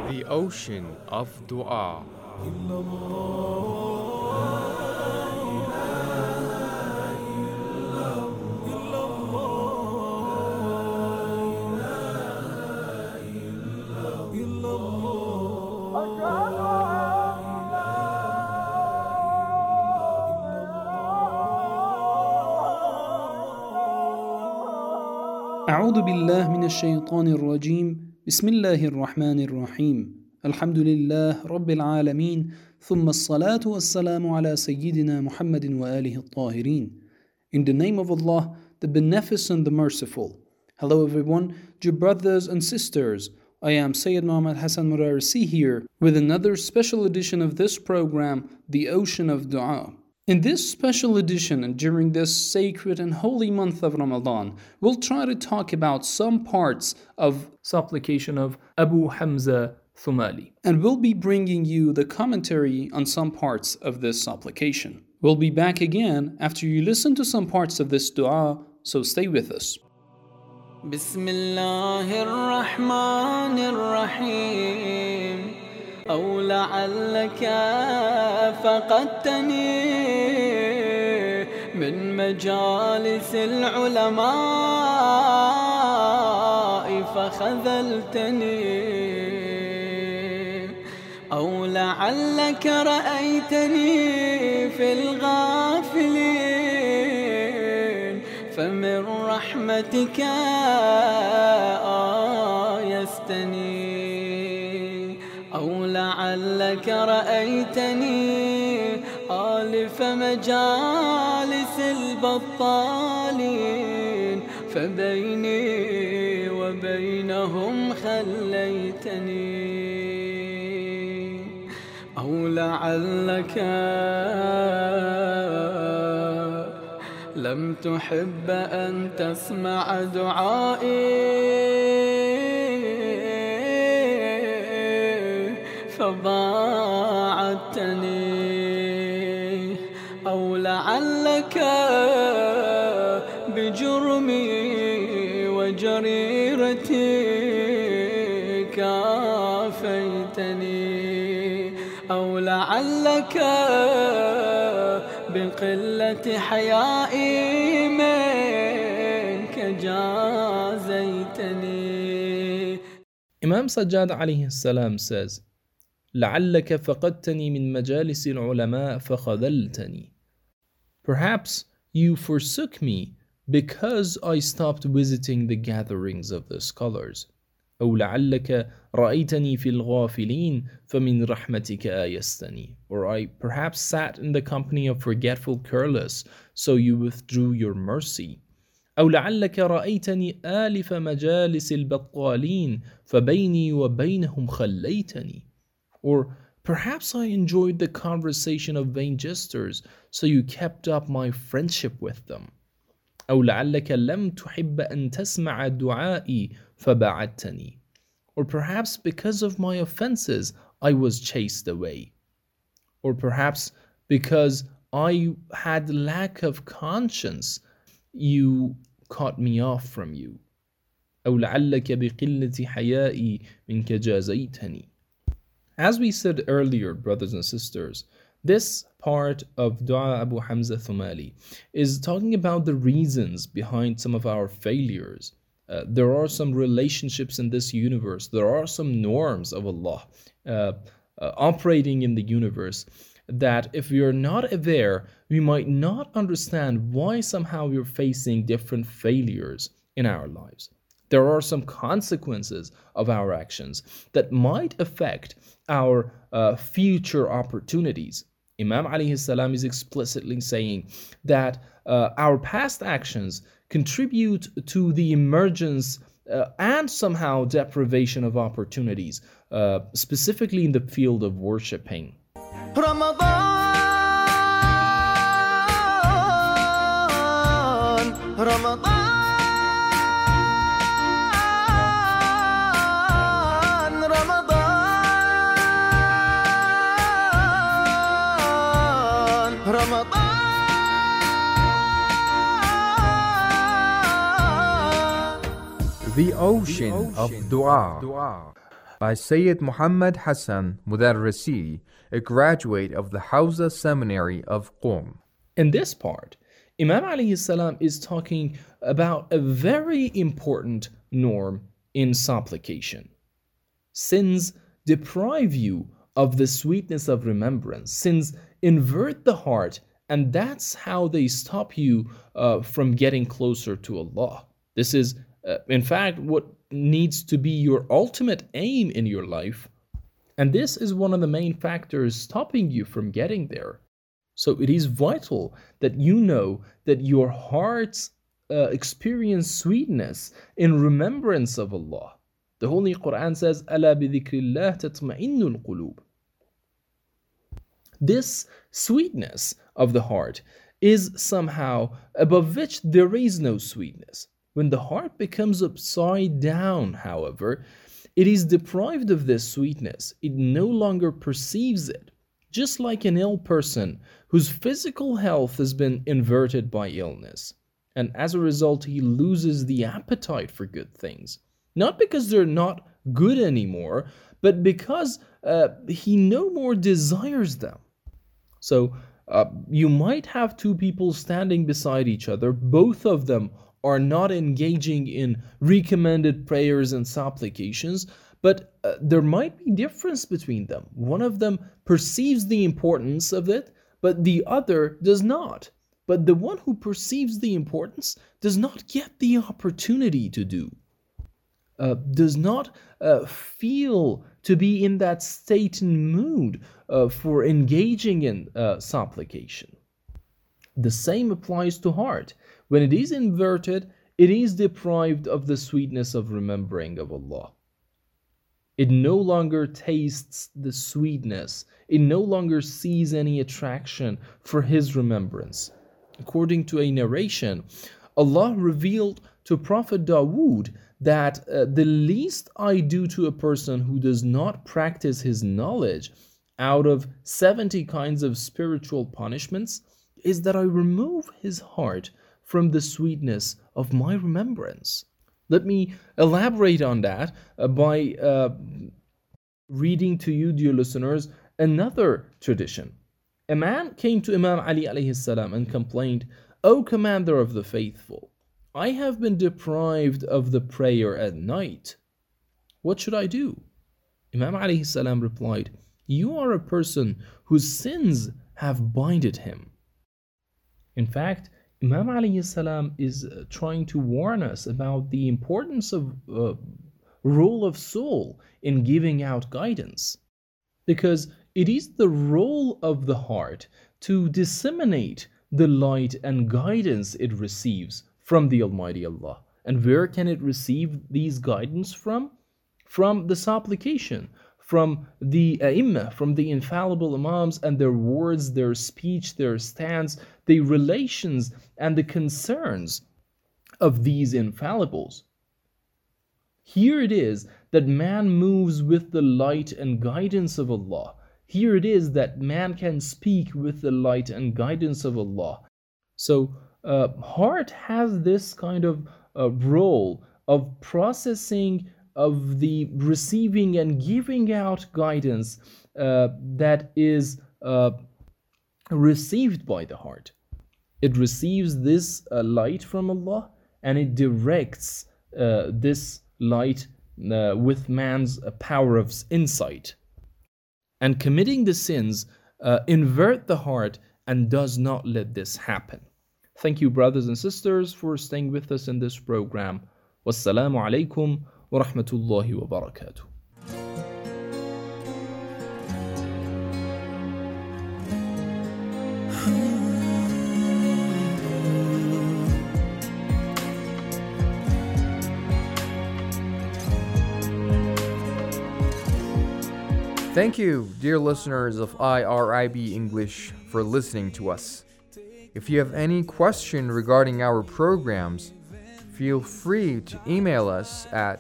The ocean of dua. أعوذ بالله من الشيطان الرجيم بسم الله الرحمن الرحيم الحمد لله رب العالمين ثم الصلاة والسلام على سيدنا محمد وآله الطاهرين. In the name of Allah, the Beneficent, the Merciful. Hello everyone, dear brothers and sisters. I am Sayyid Muhammad Hassan Murarisi here with another special edition of this program, The Ocean of Dua. In this special edition and during this sacred and holy month of Ramadan, we'll try to talk about some parts of supplication of Abu Hamza Thumali. And we'll be bringing you the commentary on some parts of this supplication. We'll be back again after you listen to some parts of this dua, so stay with us. Bismillahir-Rahmanir-Rahim. أو لعلك فقدتني من مجالس العلماء فخذلتني أو لعلك رأيتني في الغافلين فمن رحمتك آيستني أو لعلك رأيتني آلف مجالس البطالين فبيني وبينهم خليتني أو لعلك لم تحب أن تسمع دعائي فباعدتني أو لعلك بجرمي وجريرتي كافيتني أو لعلك بقلة حيائي منك جازيتني. Imam Sajjad alayhi salam says, لعلك فقدتني من مجالس العلماء فخذلتني. Perhaps you forsook me because I stopped visiting the gatherings of the scholars. أو لعلك رأيتني في الغافلين فمن رحمتك آيستني. Or I perhaps sat in the company of forgetful careless, so you withdrew your mercy. أو لعلك رأيتني آلف مجالس البطالين فبيني وبينهم خليتني. Or perhaps I enjoyed the conversation of vain jesters, so you kept up my friendship with them. أو لعلك لم تحب أن تسمع دعائي فبعدتني. Or perhaps because of my offenses I was chased away. Or perhaps because I had lack of conscience you cut me off from you. أو لعلك بقلة حيائي منك جازيتني. As we said earlier, brothers and sisters, this part of Dua Abu Hamza Thumali is talking about the reasons behind some of our failures. There are some relationships in this universe. There are some norms of Allah operating in the universe that if we are not aware, we might not understand why somehow we're facing different failures in our lives. There are some consequences of our actions that might affect our future opportunities. Imam alayhi salam is explicitly saying that our past actions contribute to the emergence and somehow deprivation of opportunities, specifically in the field of worshipping. Ramadan The ocean of dua. by Sayyid Muhammad Hassan Mudarrisi, a graduate of the Hawza Seminary of Qom. In this part, Imam alayhi salam is talking about a very important norm in supplication. Sins deprive you of the sweetness of remembrance. Sins invert the heart, and that's how they stop you from getting closer to Allah. This is, in fact, what needs to be your ultimate aim in your life. And this is one of the main factors stopping you from getting there. So it is vital that you know that your hearts experience sweetness in remembrance of Allah. The Holy Quran says, أَلَا بِذِكْرِ اللَّهِ تَطْمَئِنُّ الْقُلُوبِ. This sweetness of the heart is somehow above which there is no sweetness. When the heart becomes upside down, however, it is deprived of this sweetness. It no longer perceives it. Just like an ill person whose physical health has been inverted by illness. And as a result, he loses the appetite for good things. Not because they're not good anymore, but because he no more desires them. So you might have two people standing beside each other. Both of them are not engaging in recommended prayers and supplications, but there might be difference between them. One of them perceives the importance of it, but the other does not. But the one who perceives the importance does not get the opportunity to do. Does not feel to be in that state and mood for engaging in supplication. The same applies to heart. When it is inverted, it is deprived of the sweetness of remembering of Allah. It no longer tastes the sweetness. It no longer sees any attraction for His remembrance. According to a narration, Allah revealed to Prophet Dawood that the least I do to a person who does not practice his knowledge out of 70 kinds of spiritual punishments is that I remove his heart from the sweetness of my remembrance. Let me elaborate on that by reading to you, dear listeners, another tradition. A man came to Imam Ali alayhi salam and complained, "O Commander of the Faithful, I have been deprived of the prayer at night. What should I do?" Imam alayhi salam replied, "You are a person whose sins have binded him." In fact, Imam alayhi salam is trying to warn us about the importance of role of soul in giving out guidance, because it is the role of the heart to disseminate the light and guidance it receives from the Almighty Allah. And where can it receive these guidance from? From the supplication, from the A'immah, from the infallible Imams and their words, their speech, their stance, the relations and the concerns of these infallibles. Here it is that man moves with the light and guidance of Allah. Here it is that man can speak with the light and guidance of Allah. So heart has this kind of role of processing, of the receiving and giving out guidance that is received by the heart. It receives this light from Allah, and it directs this light with man's power of insight. And committing the sins invert the heart and does not let this happen. Thank you, brothers and sisters, for staying with us in this program. Wassalamu alaikum wa rahmatullahi wa barakatuh. Thank you, dear listeners of IRIB English, for listening to us. If you have any question regarding our programs, feel free to email us at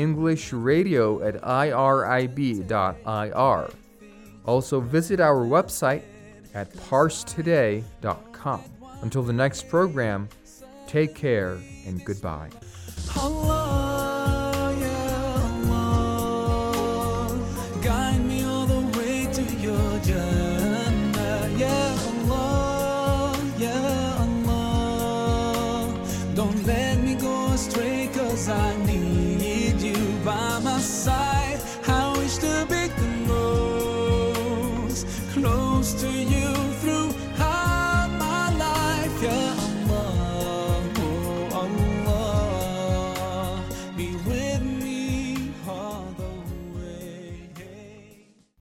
englishradio@irib.ir. Also visit our website at parstoday.com. Until the next program, take care and goodbye. Allah, ya Allah. Jannah. Ya Allah, Ya Allah, don't let me go astray, 'cause I need you by my side.